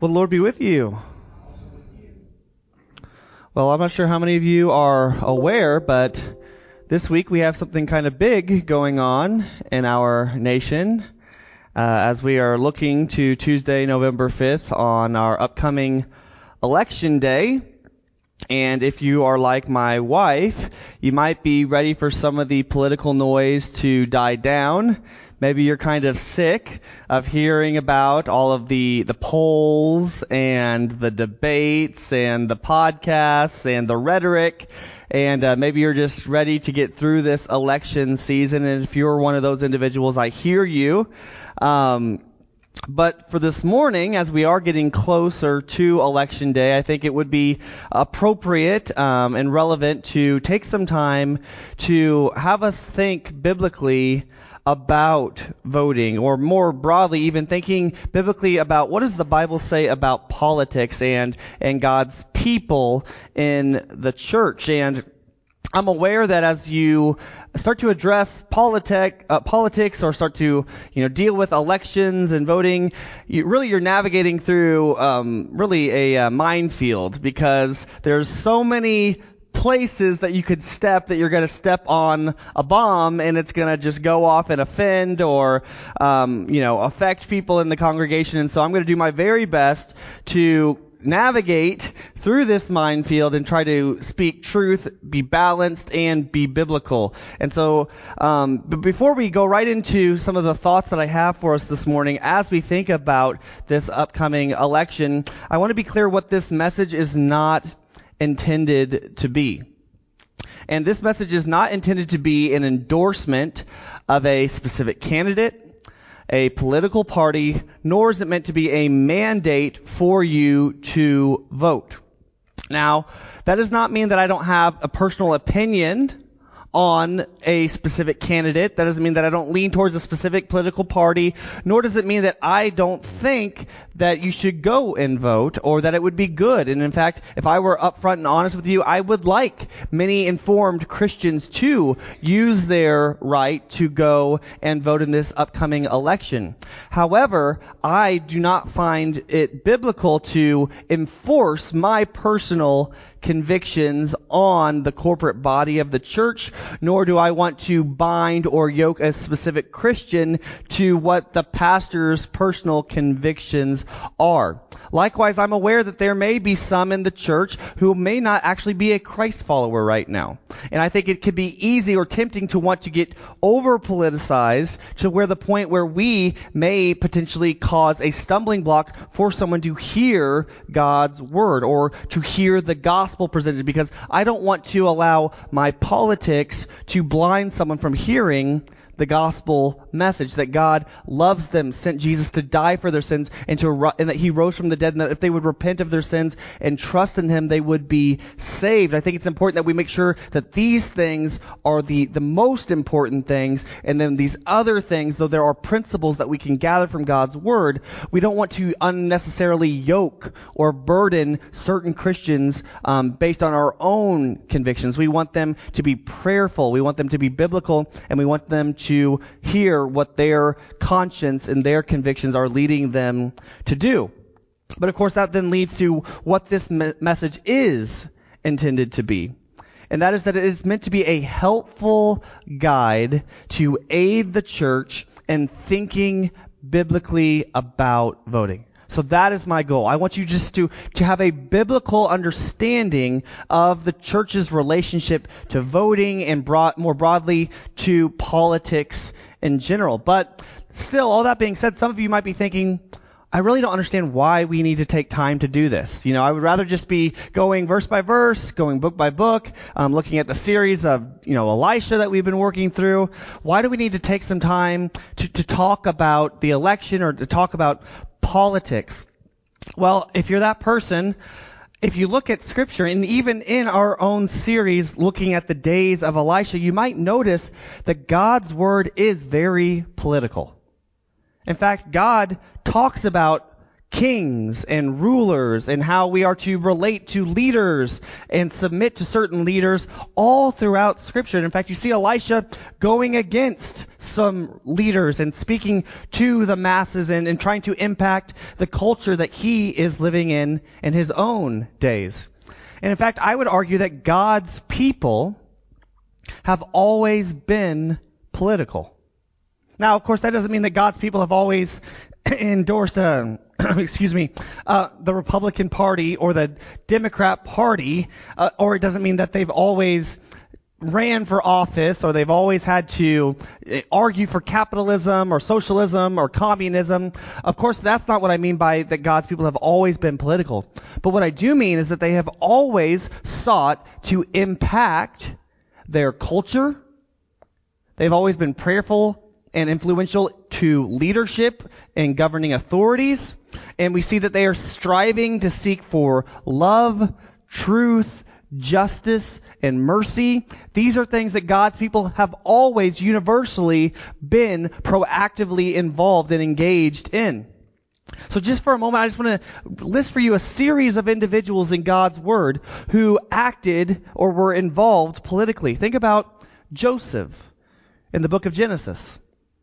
Well, the Lord be with you. Well, I'm not sure how many of you are aware, but this week we have something kind of big going on in our nation as we are looking to Tuesday, November 5th on our upcoming election day. And if you are like my wife, you might be ready for some of the political noise to die down. Maybe you're kind of sick of hearing about all of the polls and the debates and the podcasts and the rhetoric. And maybe you're just ready to get through this election season. And if you're one of those individuals, I hear you. But for this morning, as we are getting closer to Election Day, I think it would be appropriate and relevant to take some time to have us think biblically about voting, or more broadly, even thinking biblically about what does the Bible say about politics and God's people in the church. And I'm aware that as you start to address politics or start to deal with elections and voting, you're navigating through really a minefield, because there's so many places that you could step that you're going to step on a bomb and it's going to just go off and offend or affect people in the congregation. And so I'm going to do my very best to navigate through this minefield and try to speak truth, be balanced, and be biblical. And so but before we go right into some of the thoughts that I have for us this morning as we think about this upcoming election, I want to be clear what this message is not intended to be. And this message is not intended to be an endorsement of a specific candidate, a political party, nor is it meant to be a mandate for you to vote. Now, that does not mean that I don't have a personal opinion on a specific candidate. That doesn't mean that I don't lean towards a specific political party, nor does it mean that I don't think that you should go and vote or that it would be good. And in fact, if I were upfront and honest with you, I would like many informed Christians to use their right to go and vote in this upcoming election. However, I do not find it biblical to enforce my personal convictions on the corporate body of the church, nor do I want to bind or yoke a specific Christian to what the pastor's personal convictions are. Likewise, I'm aware that there may be some in the church who may not actually be a Christ follower right now. And I think it could be easy or tempting to want to get over politicized to where the point where we may potentially cause a stumbling block for someone to hear God's word or to hear the gospel presented, because I don't want to allow my politics to blind someone from hearing the gospel message that God loves them, sent Jesus to die for their sins, and that He rose from the dead, and that if they would repent of their sins and trust in Him, they would be saved. I think it's important that we make sure that these things are the most important things, and then these other things, though there are principles that we can gather from God's Word, we don't want to unnecessarily yoke or burden certain Christians based on our own convictions. We want them to be prayerful, we want them to be biblical, and we want them to hear what their conscience and their convictions are leading them to do. But of course, that then leads to what this message is intended to be. And that is that it is meant to be a helpful guide to aid the church in thinking biblically about voting. So that is my goal. I want you just to have a biblical understanding of the church's relationship to voting and more broadly to politics in general. But still, all that being said, some of you might be thinking, I really don't understand why we need to take time to do this. I would rather just be going verse by verse, going book by book, looking at the series of, Elisha that we've been working through. Why do we need to take some time to talk about the election or to talk about politics? Well, if you're that person, if you look at Scripture, and even in our own series looking at the days of Elisha, you might notice that God's Word is very political. In fact, God talks about kings and rulers and how we are to relate to leaders and submit to certain leaders all throughout Scripture. And in fact, you see Elisha going against some leaders and speaking to the masses and trying to impact the culture that he is living in his own days. And in fact, I would argue that God's people have always been political. Now, of course, that doesn't mean that God's people have always endorsed the Republican Party or the Democrat Party, or it doesn't mean that they've always ran for office or they've always had to argue for capitalism or socialism or communism. Of course, that's not what I mean by that God's people have always been political. But what I do mean is that they have always sought to impact their culture. They've always been prayerful and influential to leadership and governing authorities. And we see that they are striving to seek for love, truth, justice, and mercy. These are things that God's people have always universally been proactively involved and engaged in. So just for a moment, I just want to list for you a series of individuals in God's Word who acted or were involved politically. Think about Joseph in the book of Genesis.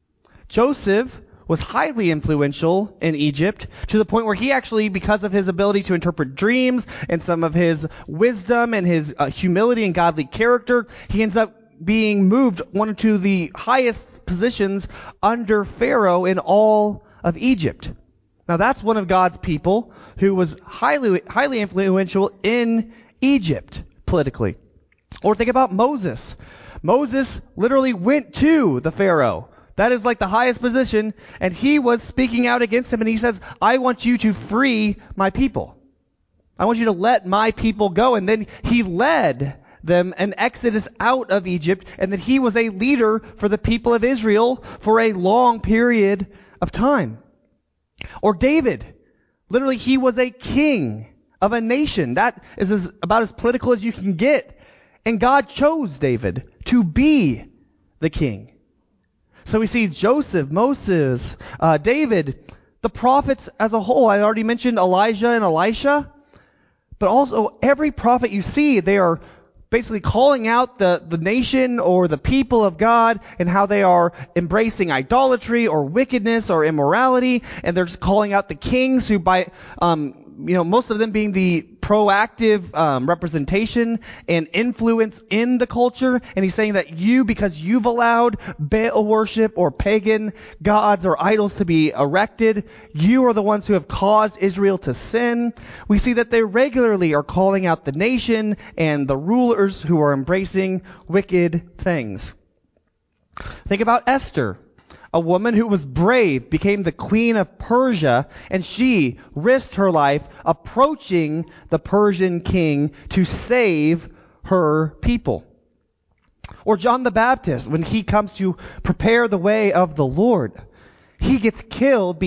Joseph was highly influential in Egypt to the point where he actually, because of his ability to interpret dreams and some of his wisdom and his humility and godly character, he ends up being moved one to the highest positions under Pharaoh in all of Egypt. Now that's one of God's people who was highly influential in Egypt politically. Or think about Moses. Moses literally went to the Pharaoh. That is like the highest position, and he was speaking out against him, and he says, I want you to free my people. I want you to let my people go. And then he led them an exodus out of Egypt, and that he was a leader for the people of Israel for a long period of time. Or David. Literally, he was a king of a nation. That is about as political as you can get. And God chose David to be the king. So we see Joseph, Moses, David, the prophets as a whole. I already mentioned Elijah and Elisha. But also every prophet you see, they are basically calling out the nation or the people of God and how they are embracing idolatry or wickedness or immorality. And they're just calling out the kings who most of them being the proactive representation and influence in the culture. And he's saying that because you've allowed Baal worship or pagan gods or idols to be erected, you are the ones who have caused Israel to sin. We see that they regularly are calling out the nation and the rulers who are embracing wicked things. Think about Esther. A woman who was brave became the queen of Persia, and she risked her life approaching the Persian king to save her people. Or John the Baptist, when he comes to prepare the way of the Lord, he gets killed,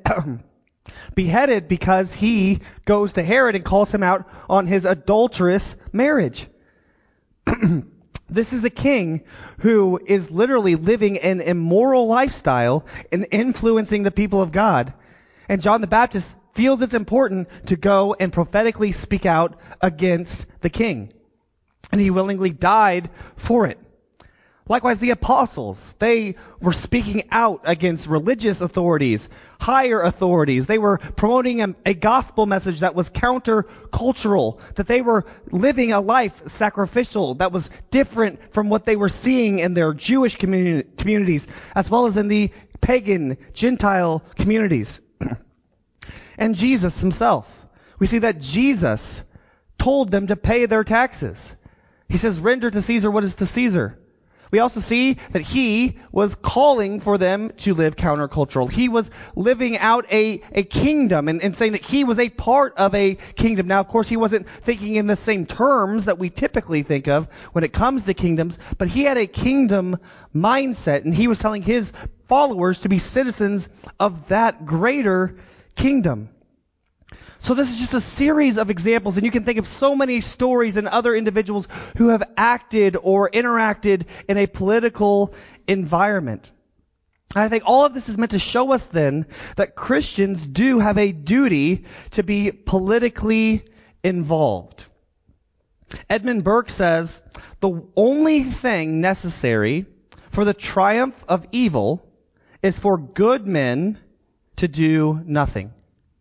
beheaded because he goes to Herod and calls him out on his adulterous marriage. This is the king who is literally living an immoral lifestyle and influencing the people of God. And John the Baptist feels it's important to go and prophetically speak out against the king. And he willingly died for it. Likewise, the apostles, they were speaking out against religious authorities, higher authorities. They were promoting a gospel message that was counter-cultural, that they were living a life sacrificial that was different from what they were seeing in their Jewish communities, as well as in the pagan, Gentile communities. And Jesus himself, we see that Jesus told them to pay their taxes. He says, render to Caesar what is to Caesar. We also see that he was calling for them to live countercultural. He was living out a kingdom and saying that he was a part of a kingdom. Now, of course, he wasn't thinking in the same terms that we typically think of when it comes to kingdoms, but he had a kingdom mindset, and he was telling his followers to be citizens of that greater kingdom. So this is just a series of examples, and you can think of so many stories and other individuals who have acted or interacted in a political environment. And I think all of this is meant to show us then that Christians do have a duty to be politically involved. Edmund Burke says, the only thing necessary for the triumph of evil is for good men to do nothing.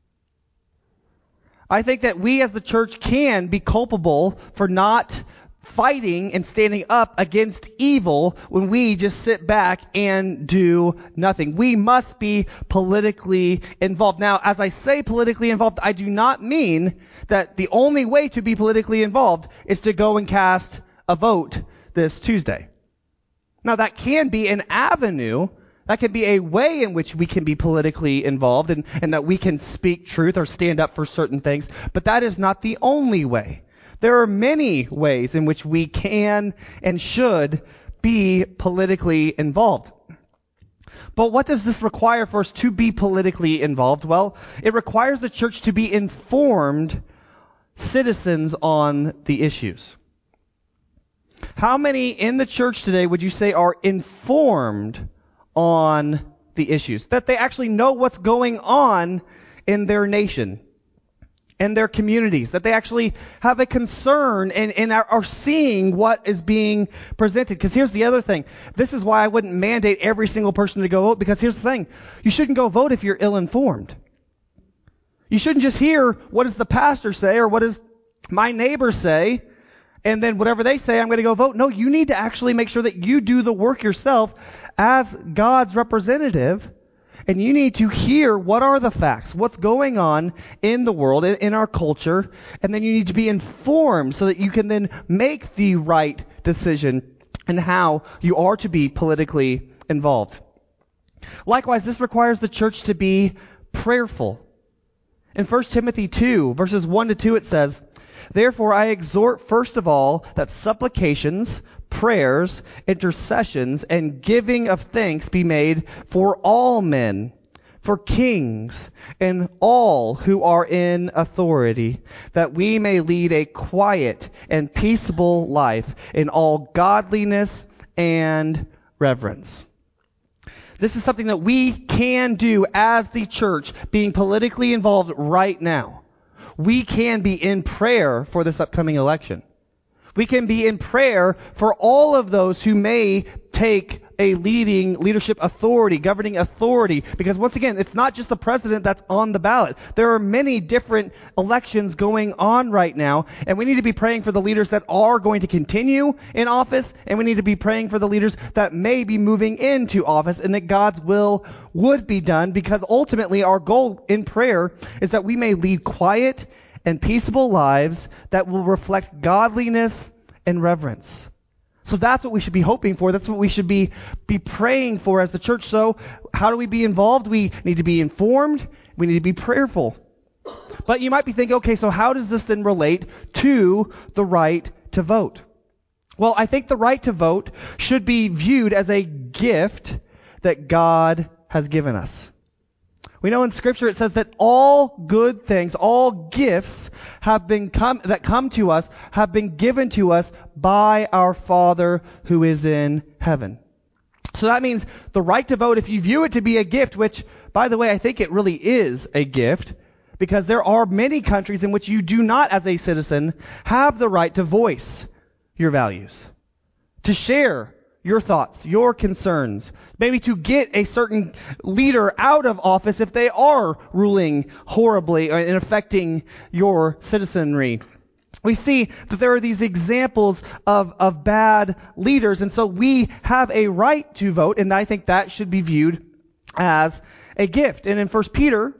I think that we as the church can be culpable for not fighting and standing up against evil when we just sit back and do nothing. We must be politically involved. Now, as I say politically involved, I do not mean that the only way to be politically involved is to go and cast a vote this Tuesday. Now, that can be an avenue. That can be a way in which we can be politically involved and that we can speak truth or stand up for certain things. But that is not the only way. There are many ways in which we can and should be politically involved. But what does this require for us to be politically involved? Well, it requires the church to be informed citizens on the issues. How many in the church today would you say are informed on the issues? That they actually know what's going on in their nation, in their communities, that they actually have a concern and are seeing what is being presented. Because here's the other thing. This is why I wouldn't mandate every single person to go vote, because here's the thing. You shouldn't go vote if you're ill-informed. You shouldn't just hear, what does the pastor say, or what does my neighbor say, and then whatever they say, I'm going to go vote. No, you need to actually make sure that you do the work yourself as God's representative. And you need to hear what are the facts, what's going on in the world, in our culture, and then you need to be informed so that you can then make the right decision in how you are to be politically involved. Likewise, this requires the church to be prayerful. In 1 Timothy 2, verses 1 to 2, it says, "Therefore I exhort first of all that supplications, prayers, intercessions, and giving of thanks be made for all men, for kings, and all who are in authority, that we may lead a quiet and peaceable life in all godliness and reverence." This is something that we can do as the church, being politically involved right now. We can be in prayer for this upcoming election. We can be in prayer for all of those who may take a leadership authority, governing authority. Because once again, it's not just the president that's on the ballot. There are many different elections going on right now, and we need to be praying for the leaders that are going to continue in office, and we need to be praying for the leaders that may be moving into office, and that God's will would be done, because ultimately our goal in prayer is that we may lead quiet and peaceable lives that will reflect godliness and reverence. So that's what we should be hoping for. That's what we should be praying for as the church. So how do we be involved? We need to be informed. We need to be prayerful. But you might be thinking, okay, so how does this then relate to the right to vote? Well, I think the right to vote should be viewed as a gift that God has given us. We know in Scripture it says that all good things, all gifts that come to us have been given to us by our Father who is in heaven. So that means the right to vote, if you view it to be a gift, which, by the way, I think it really is a gift, because there are many countries in which you do not, as a citizen, have the right to voice your values, to share your thoughts, your concerns, maybe to get a certain leader out of office if they are ruling horribly and affecting your citizenry. We see that there are these examples of bad leaders, and so we have a right to vote, and I think that should be viewed as a gift. And in 1 Peter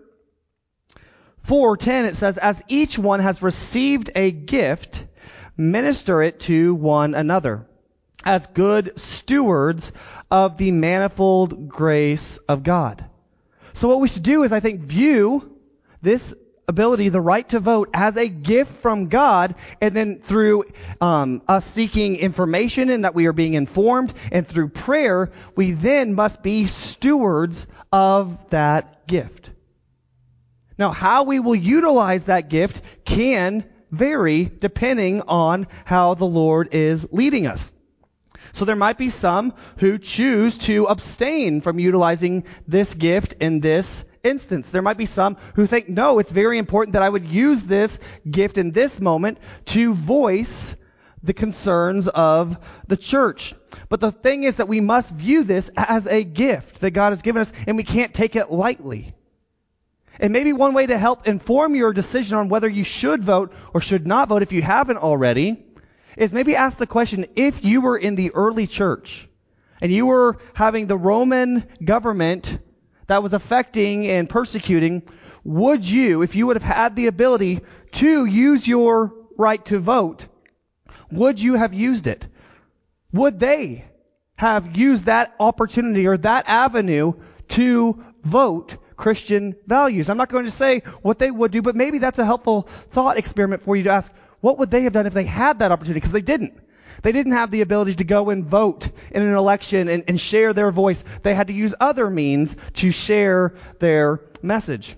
4:10 it says, "As each one has received a gift, minister it to one another, as good stewards of the manifold grace of God." So what we should do is, I think, view this ability, the right to vote, as a gift from God, and then through us seeking information and that we are being informed, and through prayer, we then must be stewards of that gift. Now, how we will utilize that gift can vary depending on how the Lord is leading us. So there might be some who choose to abstain from utilizing this gift in this instance. There might be some who think, no, it's very important that I would use this gift in this moment to voice the concerns of the church. But the thing is that we must view this as a gift that God has given us, and we can't take it lightly. And maybe one way to help inform your decision on whether you should vote or should not vote, if you haven't already, is maybe ask the question, if you were in the early church and you were having the Roman government that was affecting and persecuting, would you, if you would have had the ability to use your right to vote, would you have used it? Would they have used that opportunity or that avenue to vote Christian values? I'm not going to say what they would do, but maybe that's a helpful thought experiment for you to ask, what would they have done if they had that opportunity? Because they didn't. They didn't have the ability to go and vote in an election and share their voice. They had to use other means to share their message.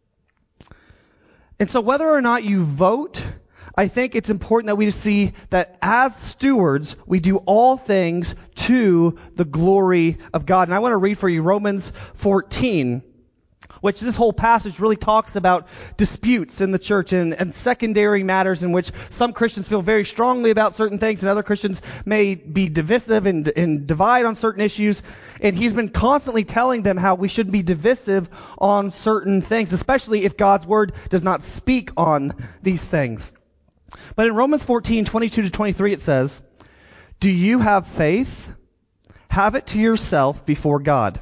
And so whether or not you vote, I think it's important that we see that as stewards, we do all things to the glory of God. And I want to read for you Romans 14, which this whole passage really talks about disputes in the church and secondary matters in which some Christians feel very strongly about certain things and other Christians may be divisive and divide on certain issues. And he's been constantly telling them how we should be divisive on certain things, especially if God's word does not speak on these things. But in Romans 14, 22 to 23, it says, "Do you have faith? Have it to yourself before God.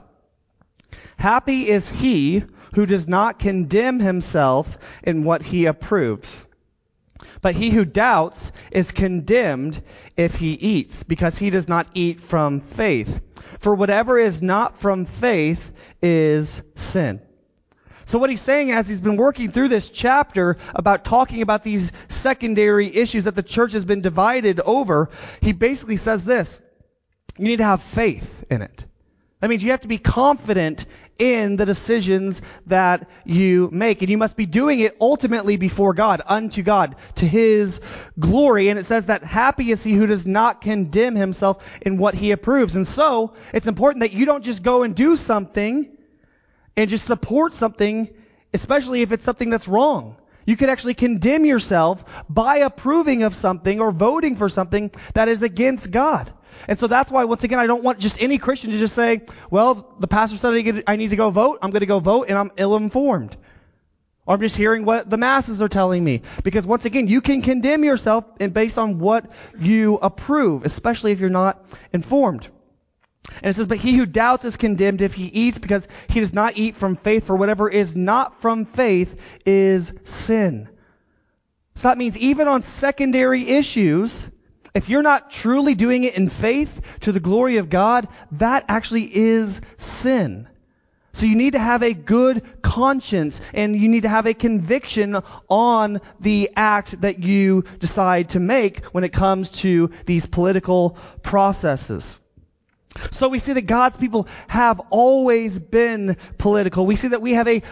Happy is he who does not condemn himself in what he approves. But he who doubts is condemned if he eats, because he does not eat from faith. For whatever is not from faith is sin." So what he's saying as he's been working through this chapter about talking about these secondary issues that the church has been divided over, he basically says this: you need to have faith in it. That means you have to be confident in the decisions that you make. And you must be doing it ultimately before God, unto God, to his glory. And it says that happy is he who does not condemn himself in what he approves. And so it's important that you don't just go and do something and just support something, especially if it's something that's wrong. You could actually condemn yourself by approving of something or voting for something that is against God. And so that's why, once again, I don't want just any Christian to just say, well, the pastor said I need to go vote, I'm going to go vote, and I'm ill-informed. Or I'm just hearing what the masses are telling me. Because once again, you can condemn yourself based on what you approve, especially if you're not informed. And it says, but he who doubts is condemned if he eats, because he does not eat from faith, for whatever is not from faith is sin. So that means even on secondary issues, if you're not truly doing it in faith to the glory of God, that actually is sin. So you need to have a good conscience, and you need to have a conviction on the act that you decide to make when it comes to these political processes. So we see that God's people have always been political. We see that we have a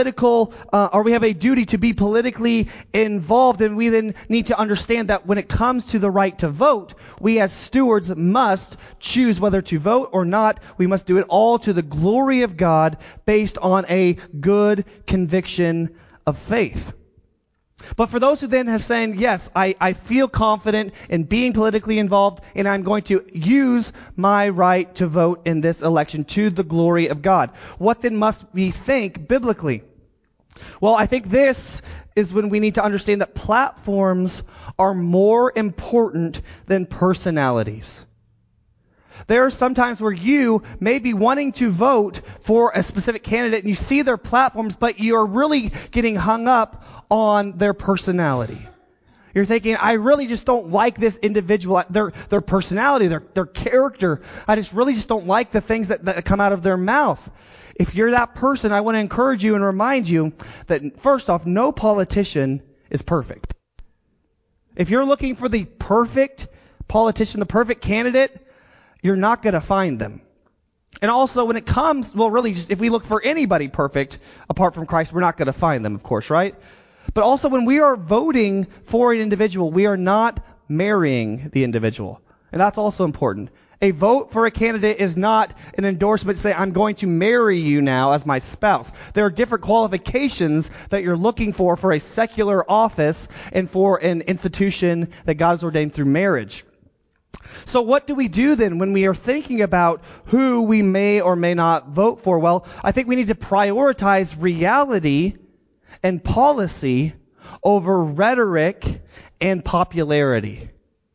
we have a duty to be politically involved, and we then need to understand that when it comes to the right to vote, we as stewards must choose whether to vote or not. We must do it all to the glory of God based on a good conviction of faith. But for those who then have said, yes, I feel confident in being politically involved, and I'm going to use my right to vote in this election to the glory of God. What then must we think biblically? Well, I think this is when we need to understand that platforms are more important than personalities. There are some times where you may be wanting to vote for a specific candidate and you see their platforms, but you are really getting hung up on their personality. You're thinking, I really just don't like this individual, their personality, their character. I really just don't like the things that come out of their mouth. If you're that person, I want to encourage you and remind you that, first off, no politician is perfect. If you're looking for the perfect politician, the perfect candidate, you're not going to find them. And also when it comes, well, really just if we look for anybody perfect apart from Christ, we're not going to find them, of course, right? But also when we are voting for an individual, we are not marrying the individual. And that's also important. A vote for a candidate is not an endorsement to say, I'm going to marry you now as my spouse. There are different qualifications that you're looking for a secular office and for an institution that God has ordained through marriage. So what do we do then when we are thinking about who we may or may not vote for? Well, I think we need to prioritize reality and policy over rhetoric and popularity.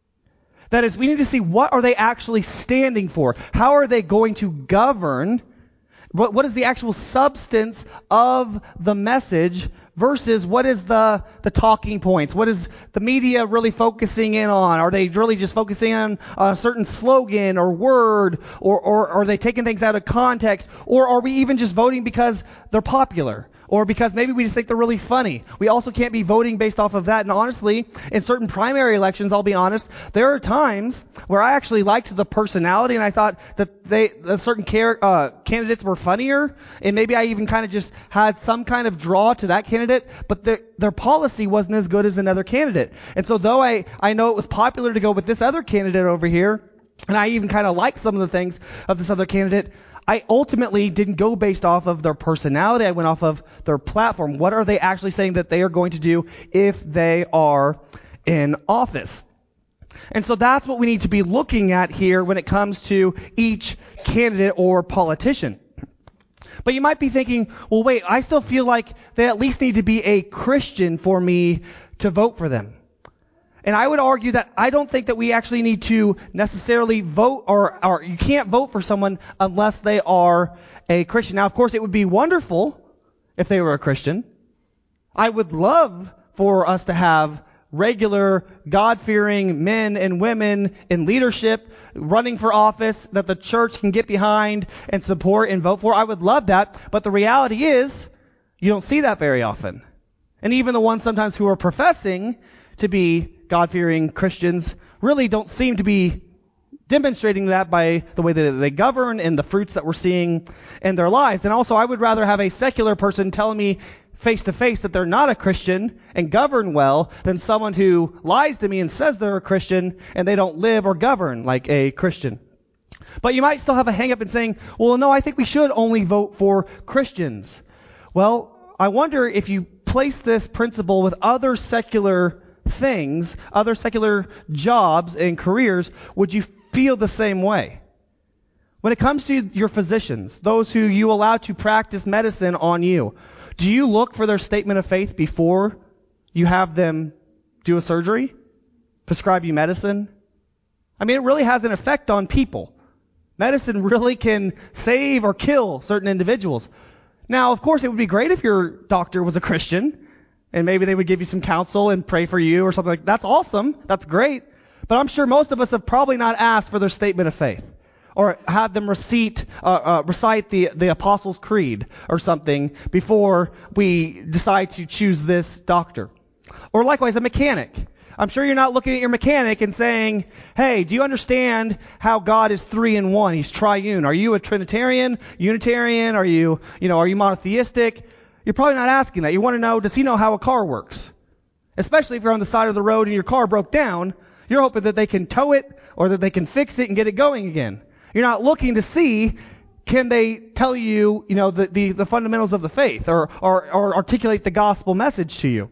That is, we need to see what are they actually standing for? How are they going to govern? What is the actual substance of the message versus what is the talking points? What is the media really focusing in on? Are they really just focusing on a certain slogan or word, or are they taking things out of context? Or are we even just voting because they're popular? Or because maybe we just think they're really funny. We also can't be voting based off of that. And honestly, in certain primary elections, I'll be honest, there are times where I actually liked the personality and I thought that certain candidates were funnier. And maybe I even kind of just had some kind of draw to that candidate, but their policy wasn't as good as another candidate. And so though I know it was popular to go with this other candidate over here, and I even kind of liked some of the things of this other candidate, I ultimately didn't go based off of their personality. I went off of their platform. What are they actually saying that they are going to do if they are in office? And so that's what we need to be looking at here when it comes to each candidate or politician. But you might be thinking, well, wait, I still feel like they at least need to be a Christian for me to vote for them. And I would argue that I don't think that we actually need to necessarily vote, or you can't vote for someone unless they are a Christian. Now, of course, it would be wonderful if they were a Christian. I would love for us to have regular, God-fearing men and women in leadership running for office that the church can get behind and support and vote for. I would love that. But the reality is, you don't see that very often. And even the ones sometimes who are professing to be God-fearing Christians really don't seem to be demonstrating that by the way that they govern and the fruits that we're seeing in their lives. And also, I would rather have a secular person telling me face to face that they're not a Christian and govern well than someone who lies to me and says they're a Christian and they don't live or govern like a Christian. But you might still have a hang-up in saying, well, no, I think we should only vote for Christians. Well, I wonder if you place this principle with other secular things, other secular jobs and careers, would you feel the same way? When it comes to your physicians, those who you allow to practice medicine on you, do you look for their statement of faith before you have them do a surgery, prescribe you medicine? I mean, it really has an effect on people. Medicine really can save or kill certain individuals. Now, of course, it would be great if your doctor was a Christian, and maybe they would give you some counsel and pray for you or something like that. That's awesome. That's great. But I'm sure most of us have probably not asked for their statement of faith or had them recite the Apostles' Creed or something before we decide to choose this doctor. Or likewise, a mechanic. I'm sure you're not looking at your mechanic and saying, hey, do you understand how God is 3 in 1? He's triune. Are you a Trinitarian, Unitarian? Are you monotheistic? You're probably not asking that. You want to know, does he know how a car works? Especially if you're on the side of the road and your car broke down, you're hoping that they can tow it or that they can fix it and get it going again. You're not looking to see, can they tell you, the fundamentals of the faith or articulate the gospel message to you?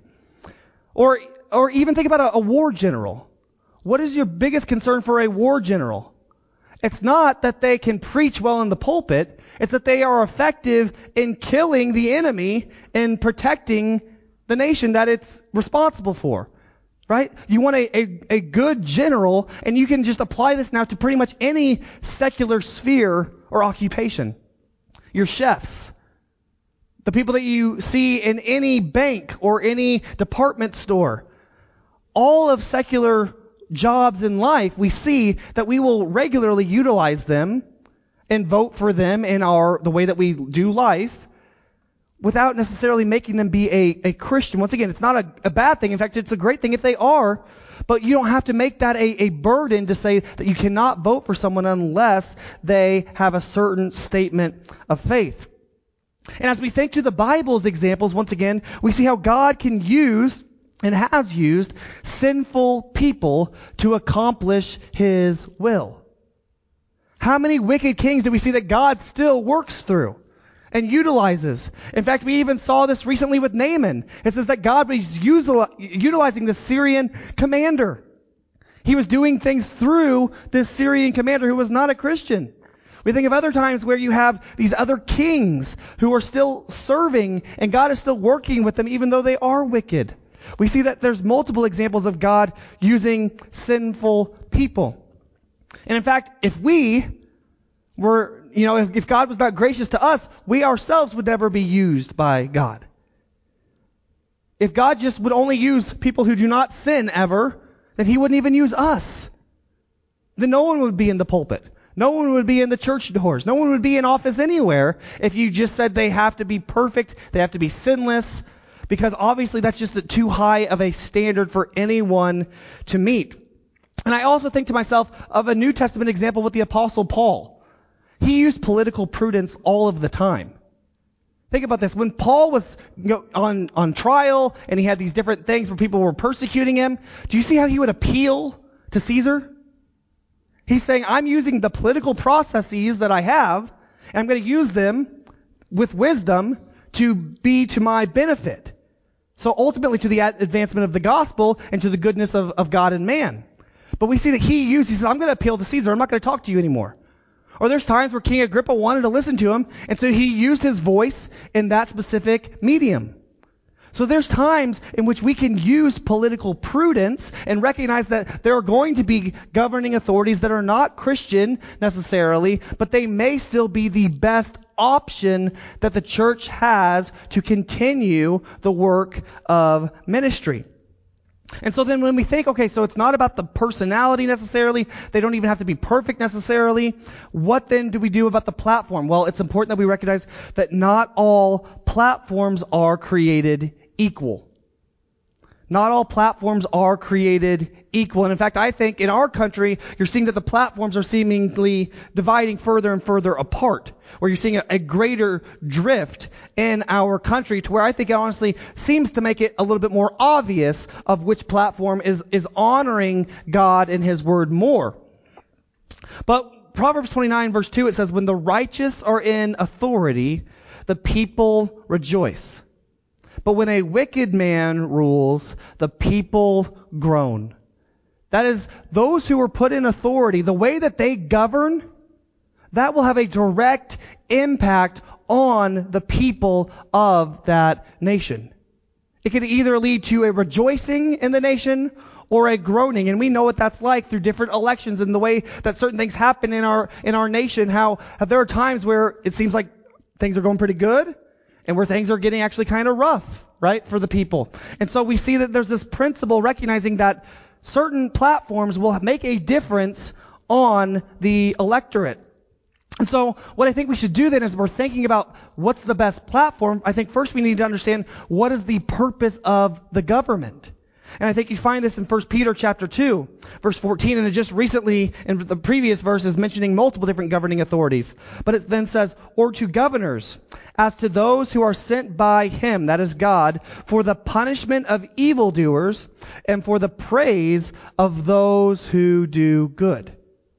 Or even think about a war general. What is your biggest concern for a war general? It's not that they can preach well in the pulpit. It's that they are effective in killing the enemy and protecting the nation that it's responsible for. Right? You want a good general, and you can just apply this now to pretty much any secular sphere or occupation. Your chefs. The people that you see in any bank or any department store. All of secular jobs in life, we see that we will regularly utilize them and vote for them in the way that we do life without necessarily making them be a Christian. Once again, it's not a bad thing. In fact, it's a great thing if they are, but you don't have to make that a burden to say that you cannot vote for someone unless they have a certain statement of faith. And as we think to the Bible's examples, once again, we see how God can use and has used sinful people to accomplish His will. How many wicked kings do we see that God still works through and utilizes? In fact, we even saw this recently with Naaman. It says that God was utilizing the Syrian commander. He was doing things through this Syrian commander who was not a Christian. We think of other times where you have these other kings who are still serving, and God is still working with them even though they are wicked. We see that there's multiple examples of God using sinful people. And in fact, if we were, if God was not gracious to us, we ourselves would never be used by God. If God just would only use people who do not sin ever, then He wouldn't even use us. Then no one would be in the pulpit. No one would be in the church doors. No one would be in office anywhere if you just said they have to be perfect, they have to be sinless, because obviously that's just too high of a standard for anyone to meet. And I also think to myself of a New Testament example with the Apostle Paul. He used political prudence all of the time. Think about this. When Paul was on trial and he had these different things where people were persecuting him, do you see how he would appeal to Caesar? He's saying, I'm using the political processes that I have, and I'm going to use them with wisdom to be to my benefit. So ultimately to the advancement of the gospel and to the goodness of God and man. But we see that he says, I'm going to appeal to Caesar. I'm not going to talk to you anymore. Or there's times where King Agrippa wanted to listen to him, and so he used his voice in that specific medium. So there's times in which we can use political prudence and recognize that there are going to be governing authorities that are not Christian necessarily, but they may still be the best option that the church has to continue the work of ministry. And so then when we think, okay, so it's not about the personality necessarily, they don't even have to be perfect necessarily, what then do we do about the platform? Well, it's important that we recognize that not all platforms are created equal. Not all platforms are created equal. And in fact, I think in our country, you're seeing that the platforms are seemingly dividing further and further apart, where you're seeing a greater drift in our country to where I think it honestly seems to make it a little bit more obvious of which platform is honoring God and His Word more. But Proverbs 29 verse 2, it says, when the righteous are in authority, the people rejoice. But when a wicked man rules, the people groan. That is, those who are put in authority, the way that they govern, that will have a direct impact on the people of that nation. It can either lead to a rejoicing in the nation or a groaning. And we know what that's like through different elections and the way that certain things happen in our nation, how there are times where it seems like things are going pretty good and where things are getting actually kind of rough, right, for the people. And so we see that there's this principle recognizing that certain platforms will make a difference on the electorate. And so what I think we should do then is we're thinking about what's the best platform. I think first we need to understand what is the purpose of the government. And I think you find this in 1 Peter chapter 2, verse 14, and it just recently in the previous verse is mentioning multiple different governing authorities. But it then says, or to governors, as to those who are sent by Him, that is God, for the punishment of evildoers and for the praise of those who do good.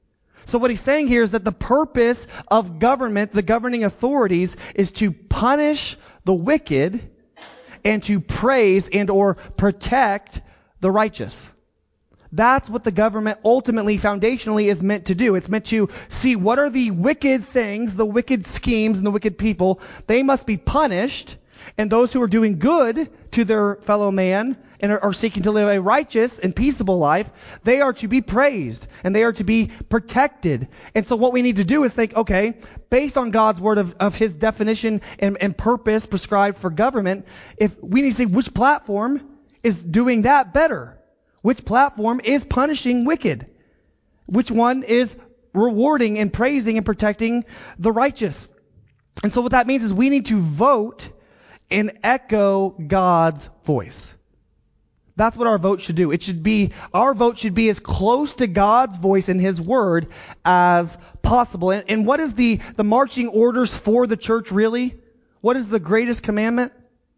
So what he's saying here is that the purpose of government, the governing authorities, is to punish the wicked and to praise and or protect the righteous. That's what the government ultimately, foundationally is meant to do. It's meant to see what are the wicked things, the wicked schemes and the wicked people. They must be punished. And those who are doing good to their fellow man and are seeking to live a righteous and peaceable life, they are to be praised and they are to be protected. And so what we need to do is think, okay, based on God's word of His definition and purpose prescribed for government, if we need to see which platform is doing that better. Which platform is punishing wicked? Which one is rewarding and praising and protecting the righteous? And so what that means is we need to vote and echo God's voice. That's what our vote should do. Our vote should be as close to God's voice and His word as possible. And what is the marching orders for the church really? What is the greatest commandment?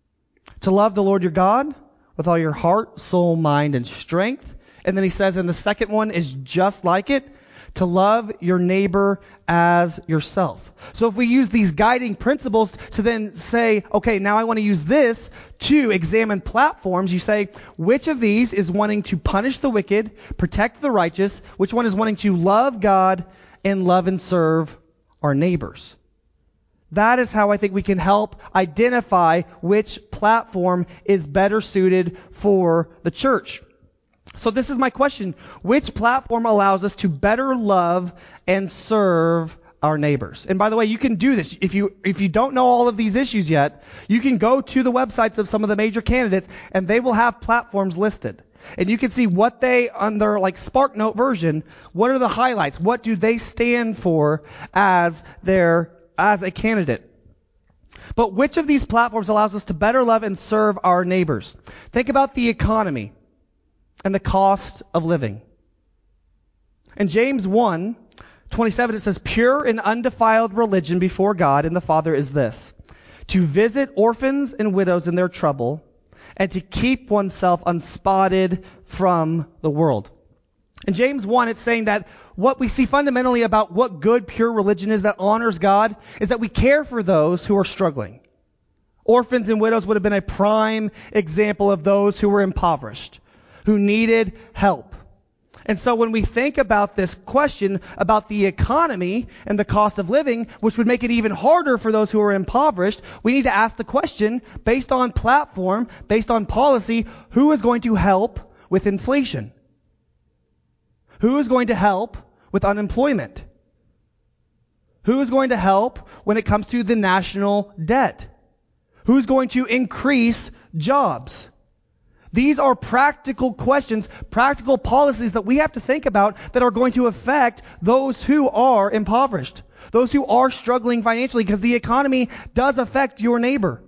To love the Lord your God with all your heart, soul, mind, and strength. And then he says, and the second one is just like it, to love your neighbor as yourself. So if we use these guiding principles to then say, okay, now I want to use this to examine platforms, you say, which of these is wanting to punish the wicked, protect the righteous? Which one is wanting to love God and love and serve our neighbors? That is how I think we can help identify which platform is better suited for the church. So this is my question. Which platform allows us to better love and serve our neighbors? And by the way, you can do this. If you don't know all of these issues yet, you can go to the websites of some of the major candidates, and they will have platforms listed. And you can see what they, on their SparkNote version, what are the highlights? What do they stand for as a candidate? But which of these platforms allows us to better love and serve our neighbors? Think about the economy and the cost of living. In James 1:27, it says, "Pure and undefiled religion before God and the Father is this, to visit orphans and widows in their trouble, and to keep oneself unspotted from the world." In James 1, it's saying that what we see fundamentally about what good, pure religion is that honors God is that we care for those who are struggling. Orphans and widows would have been a prime example of those who were impoverished, who needed help. And so when we think about this question about the economy and the cost of living, which would make it even harder for those who are impoverished, we need to ask the question, based on platform, based on policy, who is going to help with inflation? Who is going to help with unemployment? Who is going to help when it comes to the national debt? Who's going to increase jobs? These are practical questions, practical policies that we have to think about that are going to affect those who are impoverished, those who are struggling financially, because the economy does affect your neighbor.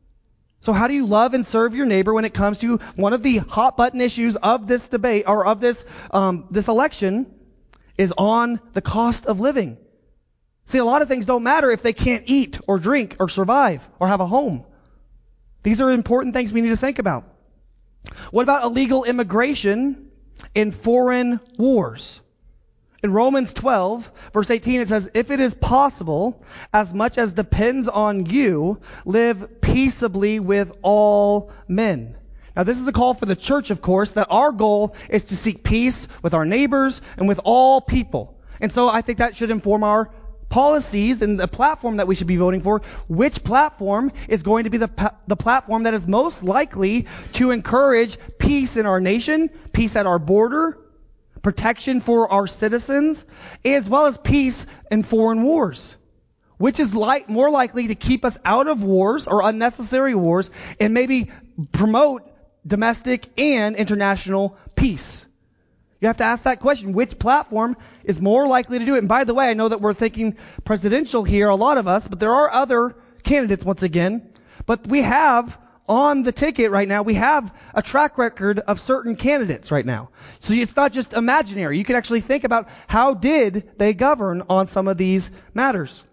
So how do you love and serve your neighbor when it comes to one of the hot button issues of this debate, or of this election, is on the cost of living? See, a lot of things don't matter if they can't eat or drink or survive or have a home. These are important things we need to think about. What about illegal immigration in foreign wars? In Romans 12, verse 18, it says, "If it is possible, as much as depends on you, live peaceably with all men." Now, this is a call for the church, of course, that our goal is to seek peace with our neighbors and with all people. And so I think that should inform our policies and the platform that we should be voting for. Which platform is going to be the platform that is most likely to encourage peace in our nation, peace at our border, protection for our citizens, as well as peace in foreign wars? Which is more likely to keep us out of wars or unnecessary wars and maybe promote domestic and international peace? You have to ask that question. Which platform is more likely to do it? And by the way, I know that we're thinking presidential here, a lot of us, but there are other candidates once again. But we have on the ticket right now, we have a track record of certain candidates right now. So it's not just imaginary. You can actually think about how did they govern on some of these matters.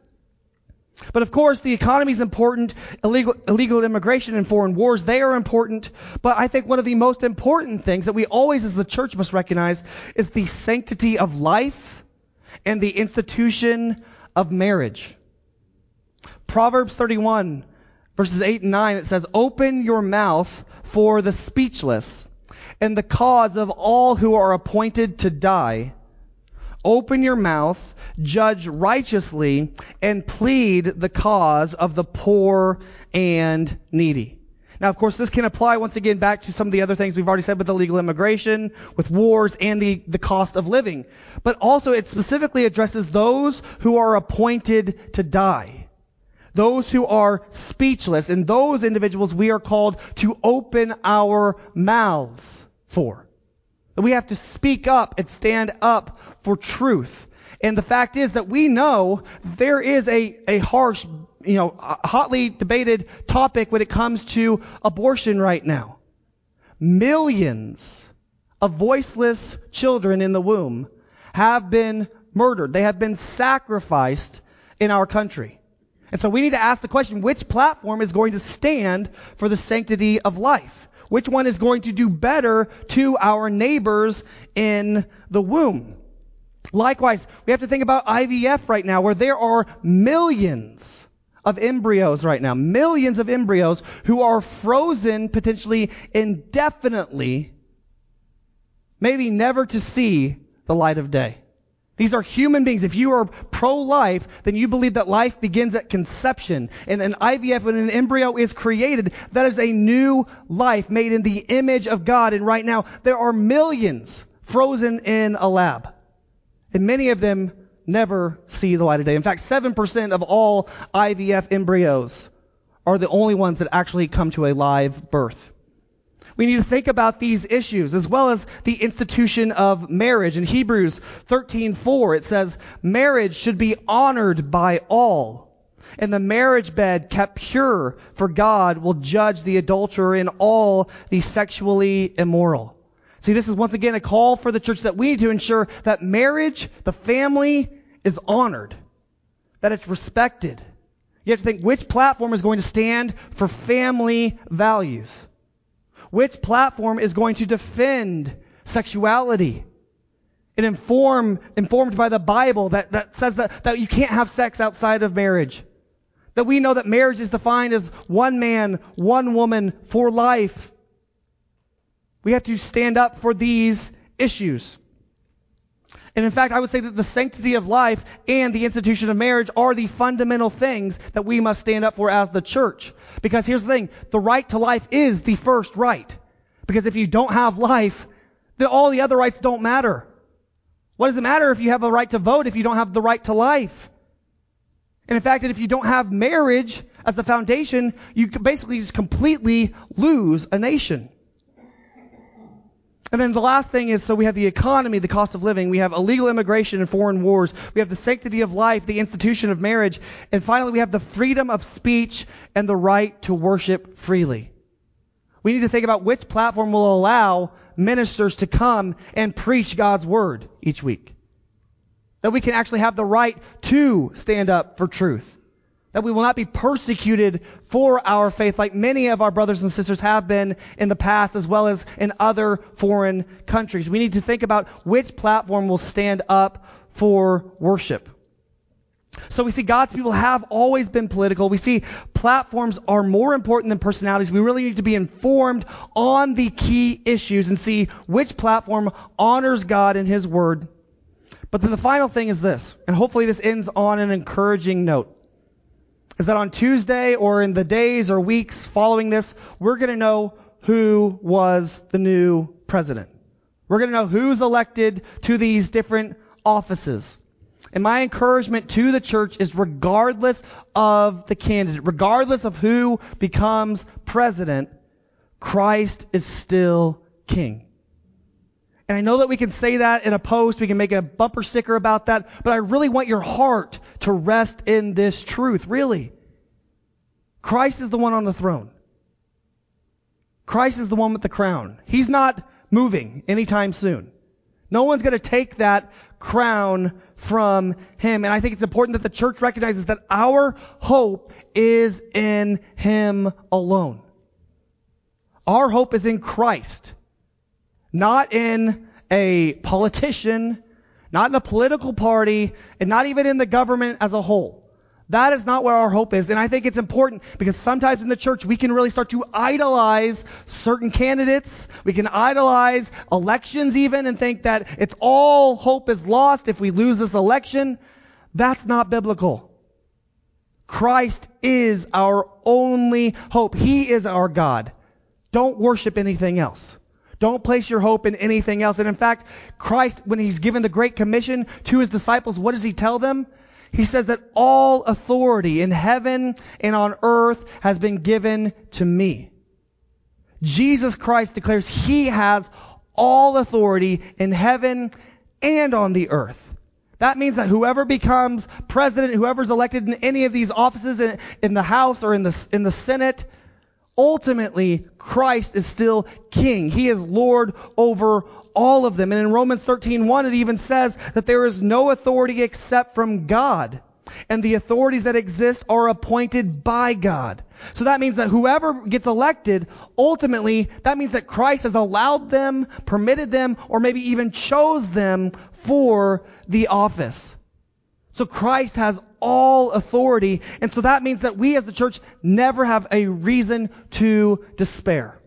But of course, the economy is important. Illegal immigration and foreign wars, they are important. But I think one of the most important things that we always as the church must recognize is the sanctity of life and the institution of marriage. Proverbs 31, verses 8 and 9, it says, "Open your mouth for the speechless and the cause of all who are appointed to die. Open your mouth, judge righteously, and plead the cause of the poor and needy." Now, of course, this can apply once again back to some of the other things we've already said with illegal immigration, with wars, and the cost of living. But also it specifically addresses those who are appointed to die, those who are speechless, and those individuals we are called to open our mouths for. We have to speak up and stand up for truth. And the fact is that we know there is a harsh, hotly debated topic when it comes to abortion right now. Millions of voiceless children in the womb have been murdered. They have been sacrificed in our country. And so we need to ask the question, which platform is going to stand for the sanctity of life? Which one is going to do better to our neighbors in the womb? Likewise, we have to think about IVF right now, where there are millions of embryos right now, millions of embryos who are frozen potentially indefinitely, maybe never to see the light of day. These are human beings. If you are pro-life, then you believe that life begins at conception. And an IVF, when an embryo is created, that is a new life made in the image of God. And right now, there are millions frozen in a lab. And many of them never see the light of day. In fact, 7% of all IVF embryos are the only ones that actually come to a live birth. We need to think about these issues, as well as the institution of marriage. In Hebrews 13:4, it says, marriage should be honored by all, and the marriage bed kept pure, for God will judge the adulterer and all the sexually immoral. See, this is once again a call for the church that we need to ensure that marriage, the family, is honored, that it's respected. You have to think, which platform is going to stand for family values? Which platform is going to defend sexuality and informed by the Bible that says that you can't have sex outside of marriage? That we know that marriage is defined as one man, one woman for life. We have to stand up for these issues. And in fact, I would say that the sanctity of life and the institution of marriage are the fundamental things that we must stand up for as the church. Because here's the thing, the right to life is the first right. Because if you don't have life, then all the other rights don't matter. What does it matter if you have a right to vote if you don't have the right to life? And in fact, if you don't have marriage as the foundation, you can basically just completely lose a nation. And then the last thing is, so we have the economy, the cost of living. We have illegal immigration and foreign wars. We have the sanctity of life, the institution of marriage. And finally, we have the freedom of speech and the right to worship freely. We need to think about which platform will allow ministers to come and preach God's word each week. That we can actually have the right to stand up for truth. That we will not be persecuted for our faith like many of our brothers and sisters have been in the past, as well as in other foreign countries. We need to think about which platform will stand up for worship. So we see God's people have always been political. We see platforms are more important than personalities. We really need to be informed on the key issues and see which platform honors God and His Word. But then the final thing is this, and hopefully this ends on an encouraging note, is that on Tuesday or in the days or weeks following this, we're going to know who was the new president. We're going to know who's elected to these different offices. And my encouragement to the church is, regardless of the candidate, regardless of who becomes president, Christ is still king. And I know that we can say that in a post, we can make a bumper sticker about that, but I really want your heart to rest in this truth, really. Christ is the one on the throne. Christ is the one with the crown. He's not moving anytime soon. No one's going to take that crown from Him. And I think it's important that the church recognizes that our hope is in Him alone. Our hope is in Christ. Not in a politician, not in a political party, and not even in the government as a whole. That is not where our hope is. And I think it's important because sometimes in the church we can really start to idolize certain candidates. We can idolize elections even and think that it's all hope is lost if we lose this election. That's not biblical. Christ is our only hope. He is our God. Don't worship anything else. Don't place your hope in anything else. And in fact, Christ, when He's given the Great Commission to His disciples, what does He tell them? He says that all authority in heaven and on earth has been given to me. Jesus Christ declares He has all authority in heaven and on the earth. That means that whoever becomes president, whoever's elected in any of these offices in the House or in the Senate, ultimately, Christ is still king. He is Lord over all of them. And in Romans 13:1, it even says that there is no authority except from God. And the authorities that exist are appointed by God. So that means that whoever gets elected, ultimately, that means that Christ has allowed them, permitted them, or maybe even chose them for the office. So Christ has all authority, and so that means that we as the church never have a reason to despair.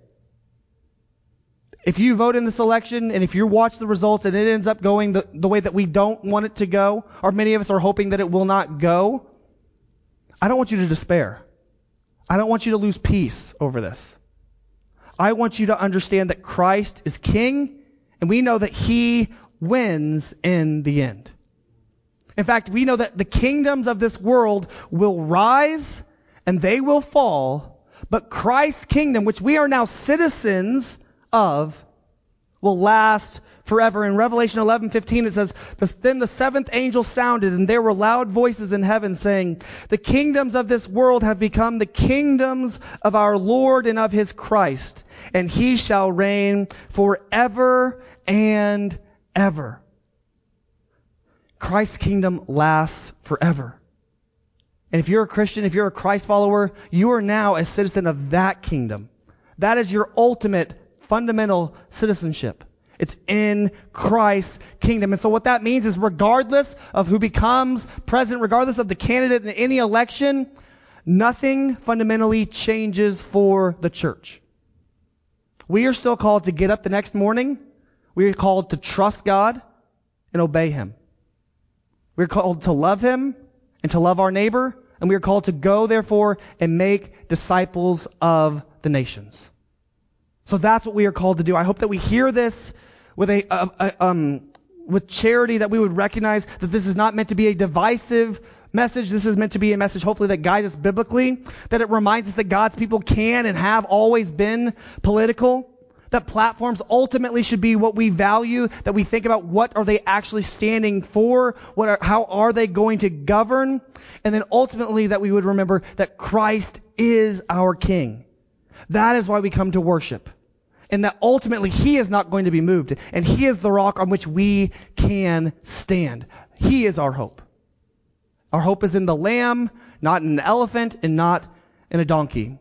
If you vote in this election, and if you watch the results and it ends up going the way that we don't want it to go, or many of us are hoping that it will not go, I don't want you to despair. I don't want you to lose peace over this. I want you to understand that Christ is King, and we know that He wins in the end. In fact, we know that the kingdoms of this world will rise and they will fall, but Christ's kingdom, which we are now citizens of, will last forever. In Revelation 11:15 it says, "Then the seventh angel sounded, and there were loud voices in heaven saying, 'The kingdoms of this world have become the kingdoms of our Lord and of His Christ, and He shall reign forever and ever.'" Christ's kingdom lasts forever. And if you're a Christian, if you're a Christ follower, you are now a citizen of that kingdom. That is your ultimate, fundamental citizenship. It's in Christ's kingdom. And so what that means is regardless of who becomes president, regardless of the candidate in any election, nothing fundamentally changes for the church. We are still called to get up the next morning. We are called to trust God and obey Him. We're called to love Him and to love our neighbor, and we are called to go, therefore, and make disciples of the nations. So that's what we are called to do. I hope that we hear this with with charity, that we would recognize that this is not meant to be a divisive message. This is meant to be a message, hopefully, that guides us biblically, that it reminds us that God's people can and have always been political, that platforms ultimately should be what we value, that we think about what are they actually standing for, how are they going to govern, and then ultimately that we would remember that Christ is our King. That is why we come to worship. And that ultimately He is not going to be moved, and He is the rock on which we can stand. He is our hope. Our hope is in the Lamb, not in an elephant, and not in a donkey.